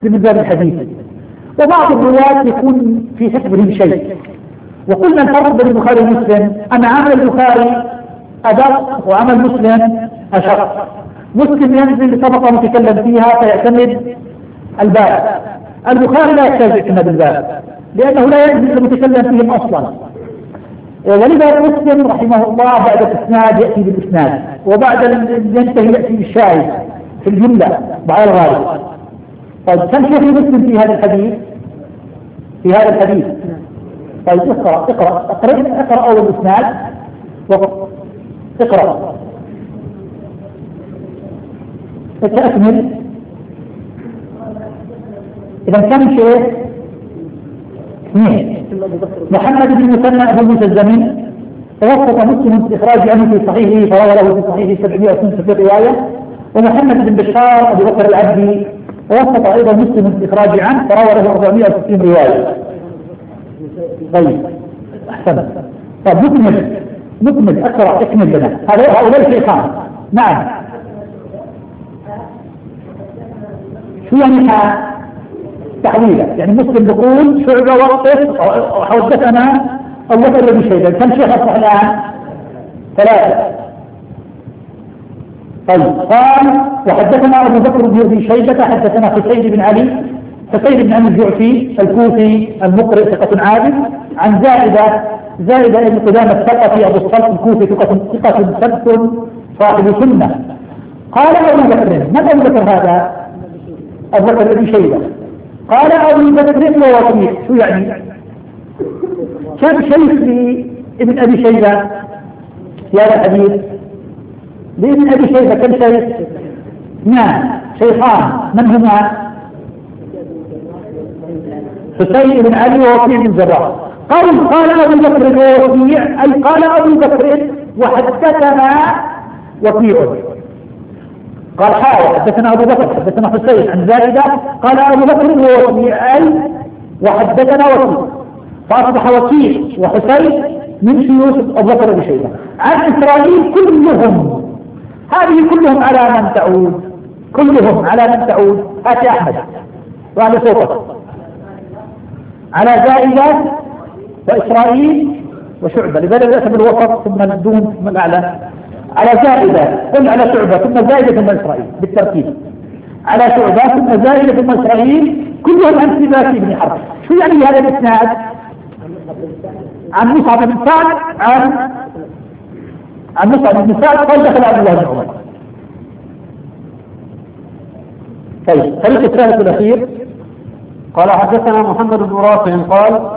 من باب الحديث، وبعض الرواة يكون في حفظهم شيء. وقلنا الفرق بين البخاري ومسلم أن عمل البخاري أدق وعمل مسلم أشق. مسلم ينزل لطبقة متكلم فيها فيعتمد الباب، البخاري لا يحتاج اعتماد الباب لأنه لا ينزل المتكلم فيهم أصلا. ولذا مسلم رحمه الله بعد الإسناد يأتي بالإسناد، وبعد ينتهي يأتي بالشاهد في الجملة بعد الغالب. طيب كم شيء في مسلم في هذا الحديث؟ في هذا الحديث طيب اقرأ أول الإسناد اقرأ أكمل. إذا كم شيء؟ اثنين. محمد بن مثنى أبو موسى الزمن توسط مسلم في إخراج عنه في صحيحه فروى له في صحيحه 762 رواية. ومحمد بن بشار أبو بكر العبدي توسط أيضا مسلم في إخراج عنه فروى له 460 رواية. طيب أحسن. طيب نكمل أقرأ اكمل لنا هؤلاء شيخان. نعم. شو يعني تحويله؟ يعني مسلم يقول شعبة وقف وحدثنا أبو بكر بن شيبة. كم شيخ أصبح الآن؟ 3. طيب قال وحدثنا أبو بكر بن شيبة حدثنا حسين بن علي الجعفي الكوفي المقرئ ثقة عابد عن زائدة بن قدامة الثقفي أبو الصلت الكوفي ثقة ثبت صاحب سنة. قال أبو بكر، من أبو بكر هذا؟ أبو بكر بن شيبة. قال أبو بكر ووكيع. شو يعني؟ كم شيخ لابن أبي شيبة في هذا الحديث؟ لابن أبي شيبة كم شيخ؟ نعم شيخان. من هما؟ حسين بن علي ووكيع بن جراح. قال أبو بكر ووكيع أي قال أبو بكر وحدثنا وكيع. قال حدثنا أبو بكر حدثنا حسين عن زائدة قال أبو بكر ووكيع أي وحدثنا وكيع، فأصبح وكيع وحسين من شيوخ أبو بكر بن شيبة. عن إسرائيل كلهم، هذه كلهم على من تعود؟ كلهم على من تعود؟ هات أحمد وعلى صوتك. على زائدة وإسرائيل وشعبة، لذلك الأسم بالوسط ثم الدون ثم الأعلى. على زائدة قل على شعبة ثم زائدة ثم إسرائيل بالترتيب. على شعبة ثم زائدة ثم إسرائيل كلهم عن سباك بن حرب. شو يعني هذا الإسناد؟ عن مصعب بن سعد عن مصعب بن سعد قال دخل عبد الله بن عمر. طيب الطريق الثالث الأخير قال حدثنا محمد بن رافع قال